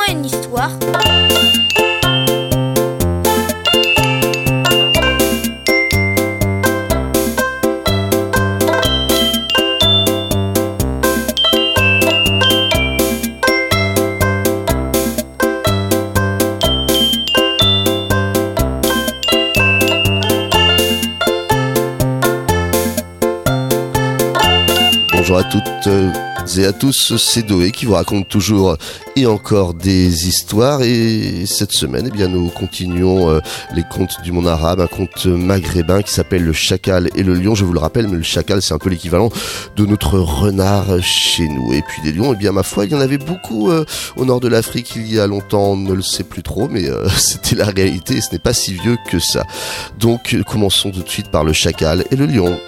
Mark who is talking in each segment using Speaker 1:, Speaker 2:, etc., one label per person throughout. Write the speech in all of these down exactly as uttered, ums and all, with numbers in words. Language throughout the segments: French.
Speaker 1: une histoire.
Speaker 2: Bonjour à toutes et à tous, c'est Doé qui vous raconte toujours et encore des histoires, et cette semaine eh bien, nous continuons euh, les contes du monde arabe, un conte maghrébin qui s'appelle Le Chacal et le Lion. Je vous le rappelle, mais le chacal c'est un peu l'équivalent de notre renard chez nous. Et puis les lions, eh bien ma foi, il y en avait beaucoup euh, au nord de l'Afrique il y a longtemps, on ne le sait plus trop, mais euh, c'était la réalité et ce n'est pas si vieux que ça. Donc euh, commençons tout de suite par le chacal et le lion.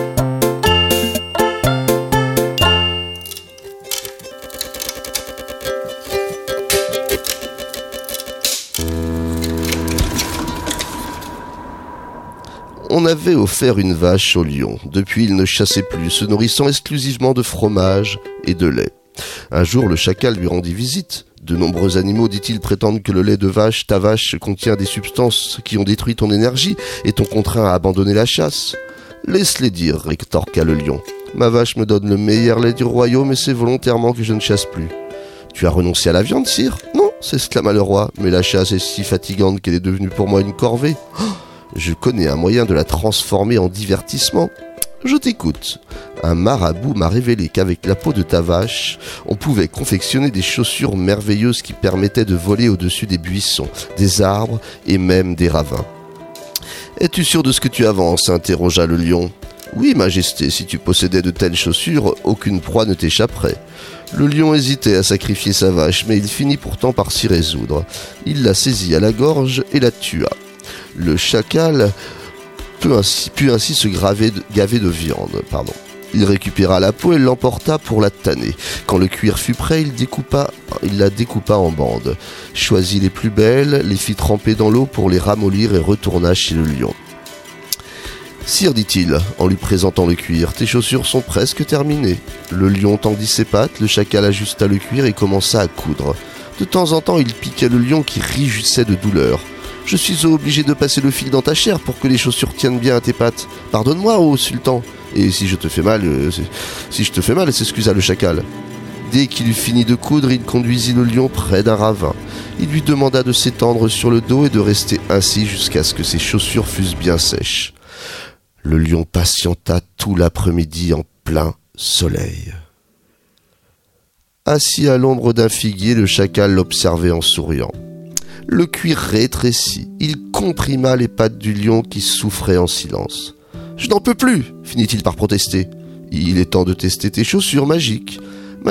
Speaker 2: On avait offert une vache au lion. Depuis, il ne chassait plus, se nourrissant exclusivement de fromage et de lait. Un jour, le chacal lui rendit visite. De nombreux animaux, dit-il, prétendent que le lait de vache, ta vache, contient des substances qui ont détruit ton énergie et t'ont contraint à abandonner la chasse. Laisse-les dire, rétorqua le lion. Ma vache me donne le meilleur lait du royaume et c'est volontairement que je ne chasse plus. Tu as renoncé à la viande, sire ? Non, s'exclama le roi, mais la chasse est si fatigante qu'elle est devenue pour moi une corvée. Oh, je connais un moyen de la transformer en divertissement. Je t'écoute. Un marabout m'a révélé qu'avec la peau de ta vache, on pouvait confectionner des chaussures merveilleuses qui permettaient de voler au-dessus des buissons, des arbres et même des ravins. Es-tu sûr de ce que tu avances ? Interrogea le lion. Oui, majesté, si tu possédais de telles chaussures, aucune proie ne t'échapperait. Le lion hésitait à sacrifier sa vache, mais il finit pourtant par s'y résoudre. Il la saisit à la gorge et la tua. Le chacal put ainsi, put ainsi se graver de, gaver de viande. Pardon. Il récupéra la peau et l'emporta pour la tanner. Quand le cuir fut prêt, il, découpa, il la découpa en bandes, choisit les plus belles, les fit tremper dans l'eau pour les ramollir et retourna chez le lion. « Sire, dit-il, en lui présentant le cuir, tes chaussures sont presque terminées. » Le lion tendit ses pattes, le chacal ajusta le cuir et commença à coudre. De temps en temps, il piquait le lion qui rugissait de douleur. « Je suis obligé de passer le fil dans ta chair pour que les chaussures tiennent bien à tes pattes. Pardonne-moi, ô sultan. Et si je te fais mal, euh, si je te fais mal, s'excusa le chacal. » Dès qu'il eut fini de coudre, il conduisit le lion près d'un ravin. Il lui demanda de s'étendre sur le dos et de rester ainsi jusqu'à ce que ses chaussures fussent bien sèches. Le lion patienta tout l'après-midi en plein soleil. Assis à l'ombre d'un figuier, le chacal l'observait en souriant. Le cuir rétrécit, il comprima les pattes du lion qui souffrait en silence. « Je n'en peux plus !» finit-il par protester. « Il est temps de tester tes chaussures magiques. »« Majesté !»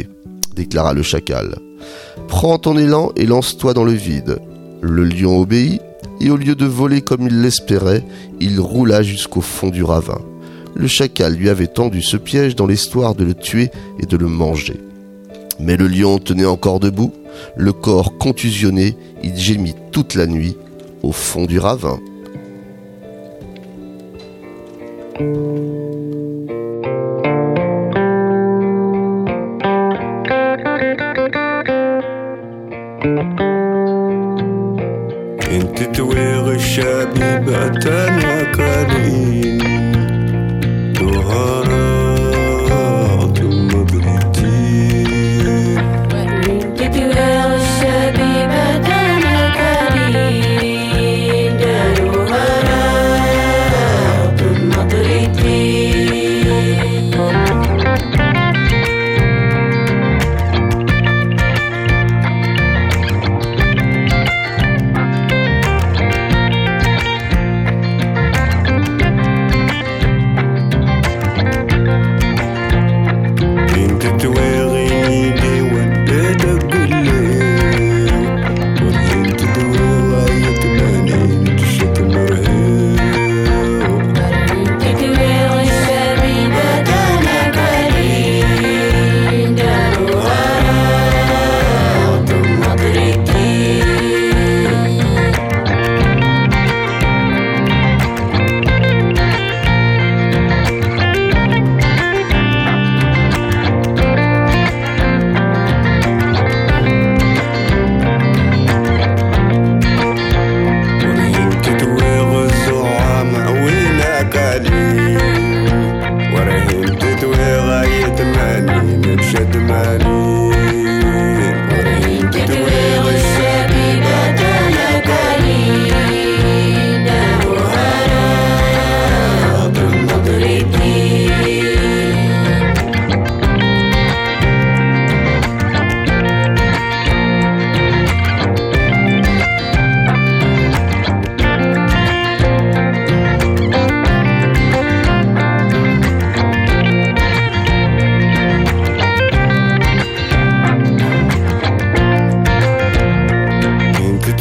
Speaker 2: déclara le chacal. « Prends ton élan et lance-toi dans le vide. » Le lion obéit, et au lieu de voler comme il l'espérait, il roula jusqu'au fond du ravin. Le chacal lui avait tendu ce piège dans l'espoir de le tuer et de le manger. Mais le lion tenait encore debout, le corps contusionné, il gémit toute la nuit au fond du ravin.
Speaker 3: انت تويغ الشبيبة يا كريم طهارات مبرتين
Speaker 4: انت تويغ الشبيبة يا كريم طهارات مبرتين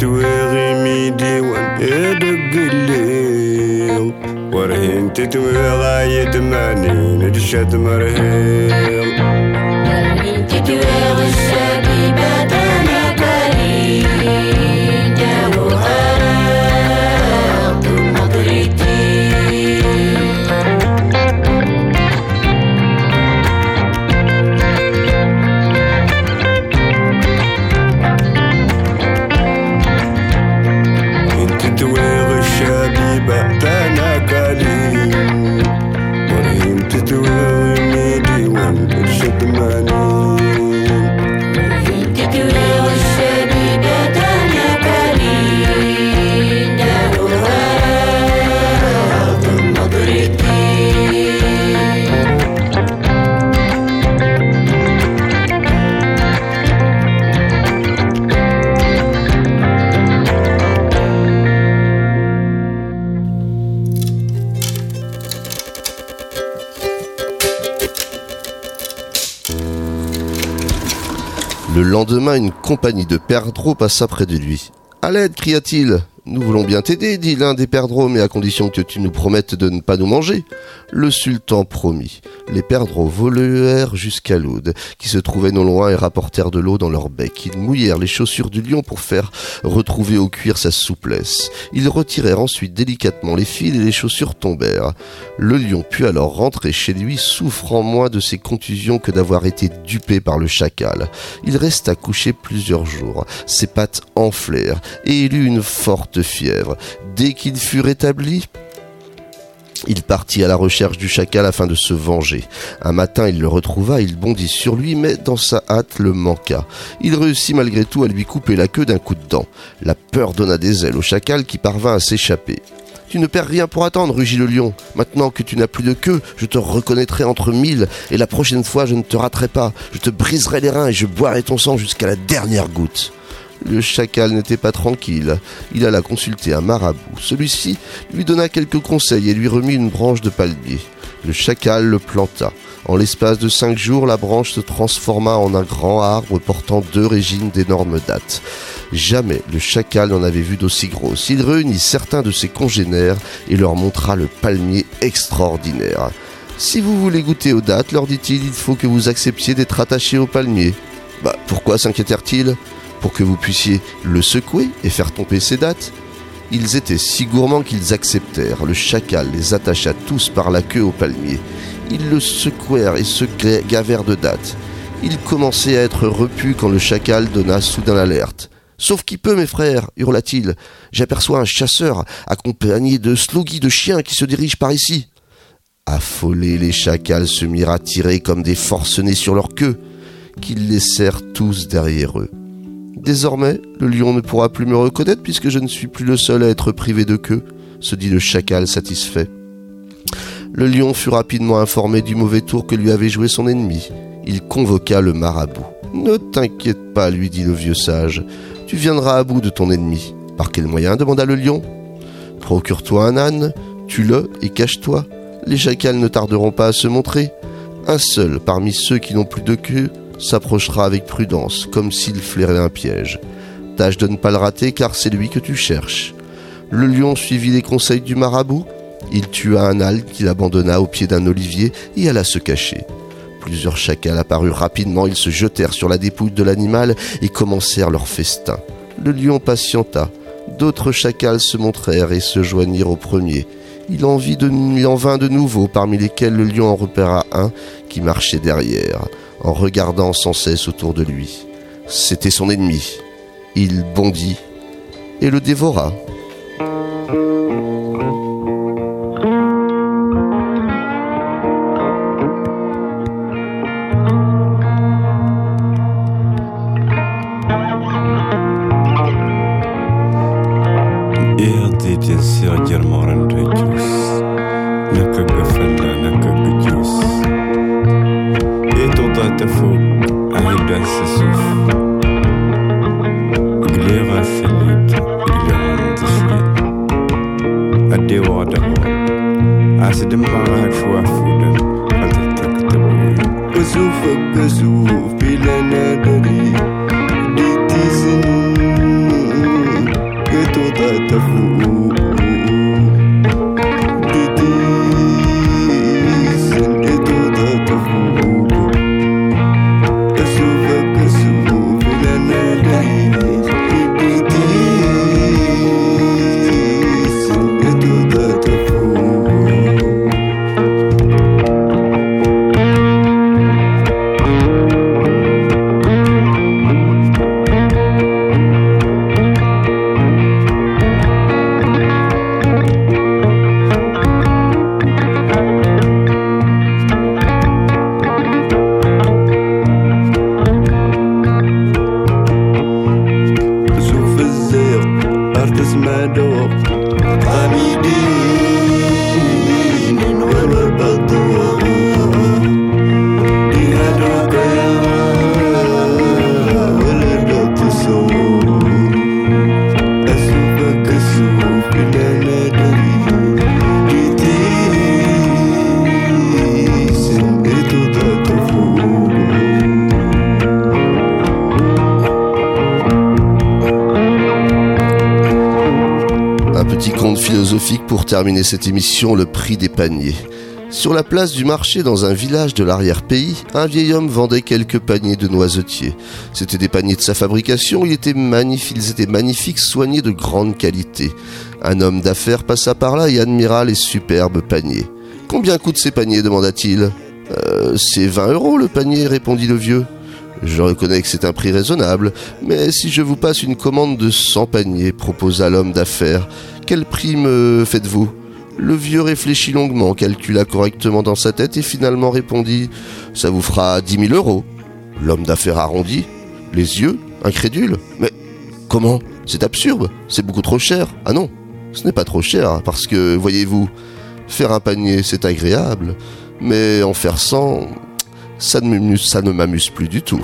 Speaker 3: تتويغي ميدي وان إيدك الليل ورهين تتويغي يتماني نرشد مرهيل
Speaker 4: ورهين تتويغي الشبيبة أنا كريم جاوها مطرتي
Speaker 3: تتويغ الشبيبة أنا كريم ورهين تتويغ ميدي وان ترشد مانين
Speaker 4: ورهين تتويغ الشبيبة أنا كريم جاوها مطرتي
Speaker 2: Le lendemain, une compagnie de perdreaux passa près de lui. « À l'aide !» cria-t-il. « Nous voulons bien t'aider, dit l'un des perdreaux, mais à condition que tu nous promettes de ne pas nous manger. » Le sultan promit. Les perdreaux volèrent jusqu'à l'Aude, qui se trouvait non loin, et rapportèrent de l'eau dans leur bec. Ils mouillèrent les chaussures du lion pour faire retrouver au cuir sa souplesse. Ils retirèrent ensuite délicatement les fils et les chaussures tombèrent. Le lion put alors rentrer chez lui, souffrant moins de ses contusions que d'avoir été dupé par le chacal. Il resta couché plusieurs jours. Ses pattes enflèrent, et il eut une forte fièvre. Dès qu'il fut rétabli, il partit à la recherche du chacal afin de se venger. Un matin, il le retrouva, il bondit sur lui, mais dans sa hâte le manqua. Il réussit malgré tout à lui couper la queue d'un coup de dent. La peur donna des ailes au chacal qui parvint à s'échapper. « Tu ne perds rien pour attendre, rugit le lion. Maintenant que tu n'as plus de queue, je te reconnaîtrai entre mille, et la prochaine fois, je ne te raterai pas. Je te briserai les reins et je boirai ton sang jusqu'à la dernière goutte. » Le chacal n'était pas tranquille. Il alla consulter un marabout. Celui-ci lui donna quelques conseils et lui remit une branche de palmier. Le chacal le planta. En l'espace de cinq jours, la branche se transforma en un grand arbre portant deux régines d'énormes dattes. Jamais le chacal n'en avait vu d'aussi grosses. Il réunit certains de ses congénères et leur montra le palmier extraordinaire. « Si vous voulez goûter aux dattes, leur dit-il, il faut que vous acceptiez d'être attaché au palmier. »« Bah, pourquoi s'inquiétèrent-ils ? Pour que vous puissiez le secouer et faire tomber ses dattes. » Ils étaient si gourmands qu'ils acceptèrent. Le chacal les attacha tous par la queue au palmier. Ils le secouèrent et se gavèrent de dattes. Il commençait à être repu quand le chacal donna soudain l'alerte. « Sauf qui peut, mes frères !» hurla-t-il. « J'aperçois un chasseur accompagné de slogis de chiens qui se dirige par ici. » Affolés, les chacals se mirent à tirer comme des forcenés sur leur queue, qu'ils laissèrent tous derrière eux. Désormais, le lion ne pourra plus me reconnaître puisque je ne suis plus le seul à être privé de queue, se dit le chacal satisfait. Le lion fut rapidement informé du mauvais tour que lui avait joué son ennemi. Il convoqua le marabout. « Ne t'inquiète pas, lui dit le vieux sage. Tu viendras à bout de ton ennemi. »« Par quel moyen ?» demanda le lion. « Procure-toi un âne, tue-le et cache-toi. Les chacals ne tarderont pas à se montrer. Un seul parmi ceux qui n'ont plus de queue s'approchera avec prudence, comme s'il flairait un piège. Tâche de ne pas le rater, car c'est lui que tu cherches. » Le lion suivit les conseils du marabout. Il tua un âne qu'il abandonna au pied d'un olivier et alla se cacher. Plusieurs chacals apparurent rapidement, ils se jetèrent sur la dépouille de l'animal et commencèrent leur festin. Le lion patienta. D'autres chacals se montrèrent et se joignirent au premier. Il en, vit de, il en vint de nouveaux, parmi lesquels le lion en repéra un qui marchait derrière, en regardant sans cesse autour de lui. C'était son ennemi. Il bondit et le dévora. Philosophique pour terminer cette émission, le prix des paniers. Sur la place du marché dans un village de l'arrière-pays, un vieil homme vendait quelques paniers de noisetiers. C'étaient des paniers de sa fabrication, ils étaient magnifiques, ils étaient magnifiques, soignés de grande qualité. Un homme d'affaires passa par là et admira les superbes paniers. « Combien coûtent ces paniers ?» demanda-t-il. euh, « C'est vingt euros le panier » répondit le vieux. « Je reconnais que c'est un prix raisonnable, mais si je vous passe une commande de cent paniers, proposa l'homme d'affaires, quel prix me faites-vous » Le vieux réfléchit longuement, calcula correctement dans sa tête et finalement répondit « Ça vous fera dix mille euros. » L'homme d'affaires arrondit les yeux, incrédule. « Mais comment ? C'est absurde, c'est beaucoup trop cher. » « Ah non, ce n'est pas trop cher, parce que, voyez-vous, faire un panier c'est agréable, mais en faire cent, ça ne m'amuse, ça ne m'amuse plus du tout. »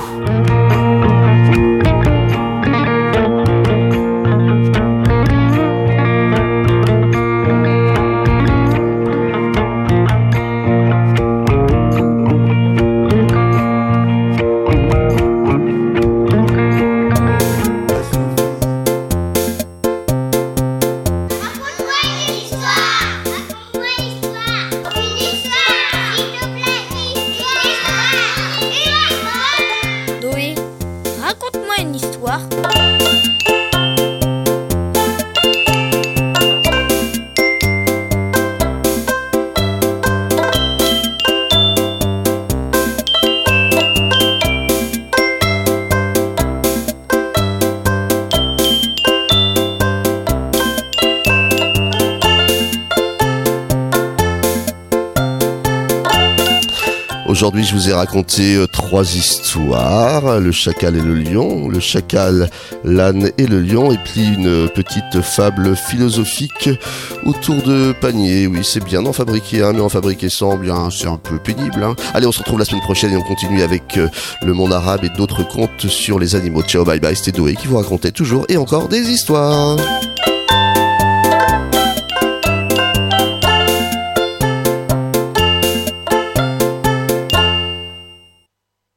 Speaker 2: Aujourd'hui, je vous ai raconté euh, trois histoires, le chacal et le lion, le chacal, l'âne et le lion, et puis une petite fable philosophique autour de paniers. Oui, c'est bien d'en fabriquer un, mais en fabriquer cent, bien, c'est un peu pénible. Hein. Allez, on se retrouve la semaine prochaine et on continue avec euh, le monde arabe et d'autres contes sur les animaux. Ciao, bye bye, c'était Doé qui vous racontait toujours et encore des histoires.